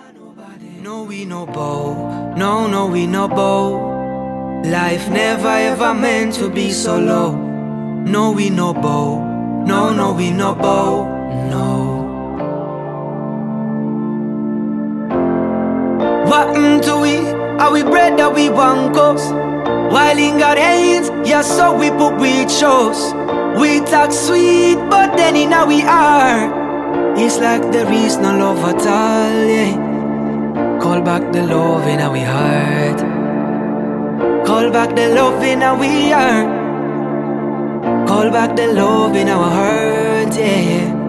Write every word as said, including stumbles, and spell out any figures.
No, we no bow. No, no, we no bow. Life never ever meant to be so low. No, we no bow. No, no, we no bow. No. What happened to we? Are we bread that we want goes? While in God hands, yeah, so we put we chose. We talk sweet, but then in how we are, it's like there is no love at all, yeah. Call back the love in our heart. Call back the love in our heart. Call back the love in our heart, yeah.